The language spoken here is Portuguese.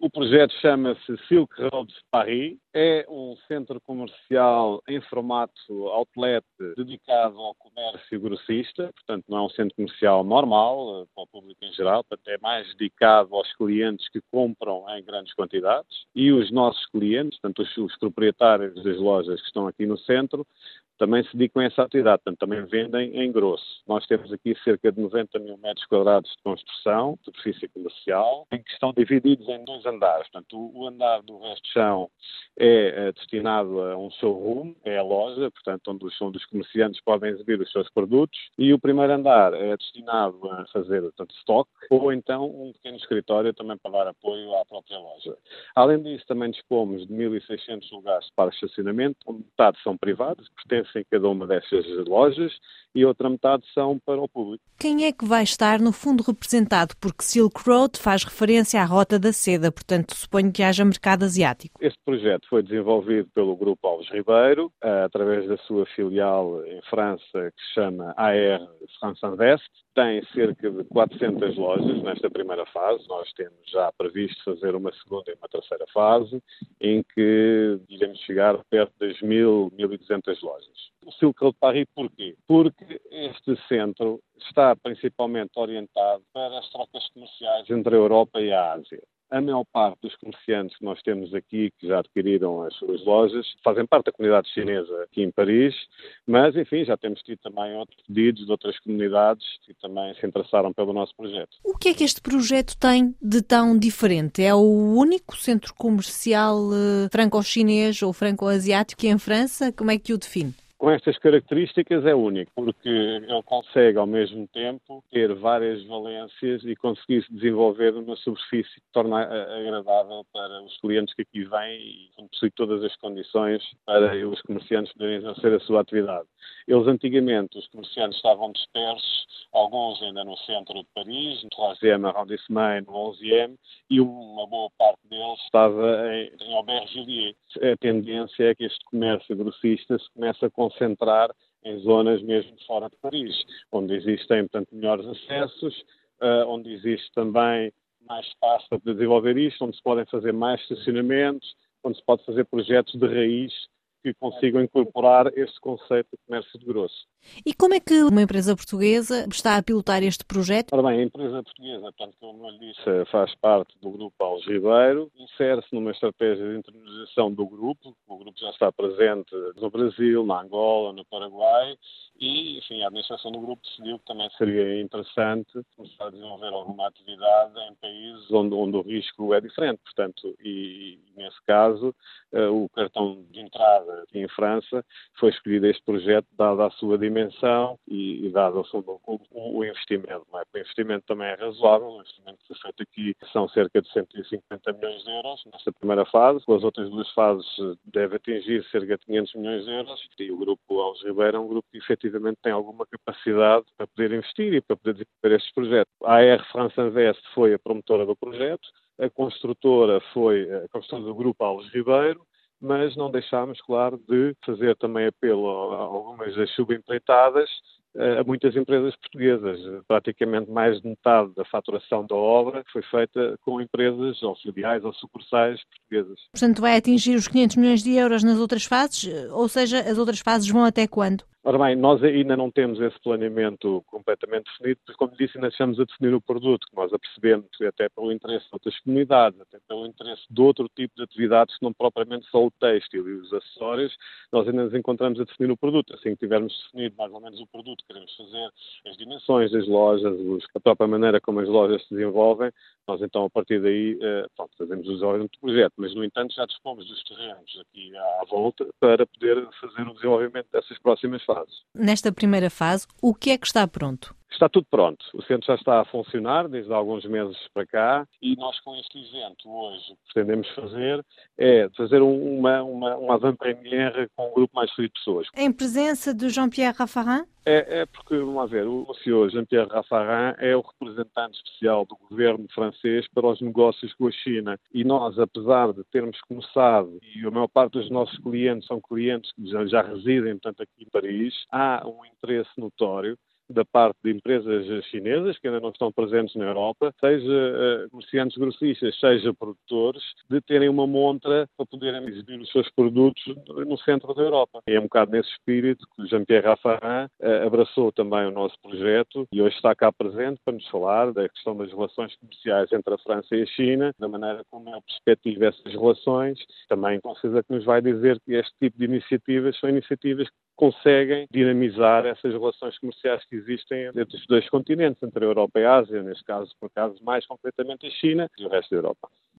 O projeto chama-se Silk Road Paris. É um centro comercial em formato outlet dedicado ao comércio grossista. Portanto, não é um centro comercial normal para o público em geral. Portanto, é mais dedicado aos clientes que compram em grandes quantidades. E os nossos clientes, portanto, os proprietários das lojas que estão aqui no centro, também se dedicam a essa atividade, portanto, também vendem em grosso. Nós temos aqui cerca de 90 mil metros quadrados de construção, de superfície comercial, em que estão divididos em 2 andares. Portanto, o andar do resto de chão é destinado a um showroom, é a loja, portanto, onde os comerciantes podem exibir os seus produtos, e o primeiro andar é destinado a fazer, portanto, stock, ou então um pequeno escritório também para dar apoio à própria loja. Além disso, também dispomos de 1.600 lugares para estacionamento, onde metade são privados, pertencem a cada uma destas lojas, e outra metade são para o público. Quem é que vai estar no fundo representado? Porque Silk Road faz referência à Rota da Seda, portanto suponho que haja mercado asiático. Este projeto foi desenvolvido pelo Grupo Alves Ribeiro, através da sua filial em França, que se chama AR France Invest. Tem cerca de 400 lojas nesta primeira fase. Nós temos já previsto fazer uma segunda e uma terceira fase, em que iremos chegar perto das 1.200 lojas. O Silk Road Paris, porquê? Porque este centro está principalmente orientado para as trocas comerciais entre a Europa e a Ásia. A maior parte dos comerciantes que nós temos aqui, que já adquiriram as suas lojas, fazem parte da comunidade chinesa aqui em Paris, mas, enfim, já temos tido também outros pedidos de outras comunidades que também se interessaram pelo nosso projeto. O que é que este projeto tem de tão diferente? É o único centro comercial franco-chinês ou franco-asiático em França? Como é que o define? Com estas características é único, porque ele consegue ao mesmo tempo ter várias valências e conseguir desenvolver uma superfície que torna agradável para os clientes que aqui vêm e possui todas as condições para os comerciantes poderem exercer a sua atividade. Eles antigamente, os comerciantes estavam dispersos, alguns ainda no centro de Paris, no 3e arrondissement, no 11e, e uma boa parte deles estava em Aubervilliers. A tendência é que este comércio grossista se comece a concentrar em zonas mesmo fora de Paris, onde existem, portanto, melhores acessos, onde existe também mais espaço para desenvolver isto, onde se podem fazer mais estacionamentos, onde se pode fazer projetos de raiz que consigam incorporar este conceito de comércio de grosso. E como é que uma empresa portuguesa está a pilotar este projeto? Ora bem, a empresa portuguesa, portanto, como eu lhe disse, faz parte do Grupo Alves Ribeiro, insere-se numa estratégia de internacionalização do grupo. O grupo já está presente no Brasil, na Angola, no Paraguai, e, enfim, a administração do grupo decidiu que também seria interessante começar a desenvolver alguma atividade em países onde o risco é diferente. Portanto, e nesse caso, o cartão de entrada aqui em França foi escolhido este projeto, dada a sua dimensão e dado o investimento. Não é? O investimento também é razoável. O investimento que foi feito aqui são cerca de 150 milhões de euros nesta primeira fase. As outras 2 fases devem atingir cerca de 500 milhões de euros. E o Grupo Alves Ribeiro é um grupo que efetivamente tem alguma capacidade para poder investir e para poder desenvolver estes projetos. A AR France Invest foi a promotora do projeto. A construtora foi a construtora do Grupo Alves Ribeiro, mas não deixámos, claro, de fazer também apelo a algumas das subempreitadas, a muitas empresas portuguesas. Praticamente mais de metade da faturação da obra foi feita com empresas ou filiais ou sucursais portuguesas. Portanto, vai atingir os 500 milhões de euros nas outras fases? Ou seja, as outras fases vão até quando? Ora bem, nós ainda não temos esse planeamento completamente definido, porque, como disse, ainda estamos a definir o produto, que nós apercebemos que até pelo interesse de outras comunidades, até pelo interesse de outro tipo de atividades que não propriamente só o têxtil e os acessórios, nós ainda nos encontramos a definir o produto. Assim que tivermos definido mais ou menos o produto que queremos fazer, as dimensões das lojas, a própria maneira como as lojas se desenvolvem, nós então a partir daí fazemos o desenvolvimento do projeto. Mas, no entanto, já dispomos dos terrenos aqui à volta para poder fazer o desenvolvimento dessas próximas fases. Nesta primeira fase, o que é que está pronto? Está tudo pronto. O centro já está a funcionar desde há alguns meses para cá e nós com este evento hoje o que pretendemos fazer é fazer uma avant-première com um grupo mais frio de pessoas. Em presença de Jean-Pierre Raffarin? É porque, vamos lá ver, o senhor Jean-Pierre Raffarin é o representante especial do governo francês para os negócios com a China. E nós, apesar de termos começado, e a maior parte dos nossos clientes são clientes que já residem, portanto, aqui em Paris, há um interesse notório da parte de empresas chinesas que ainda não estão presentes na Europa, seja comerciantes grossistas, seja produtores, de terem uma montra para poderem exibir os seus produtos no centro da Europa. É um bocado nesse espírito que o Jean-Pierre Raffarin abraçou também o nosso projeto e hoje está cá presente para nos falar da questão das relações comerciais entre a França e a China, da maneira como é perspectiva essas relações. Também com certeza que nos vai dizer que este tipo de iniciativas são iniciativas que conseguem dinamizar essas relações comerciais que existem entre os dois continentes, entre a Europa e a Ásia, neste caso, por acaso, mais concretamente a China e o resto da Europa.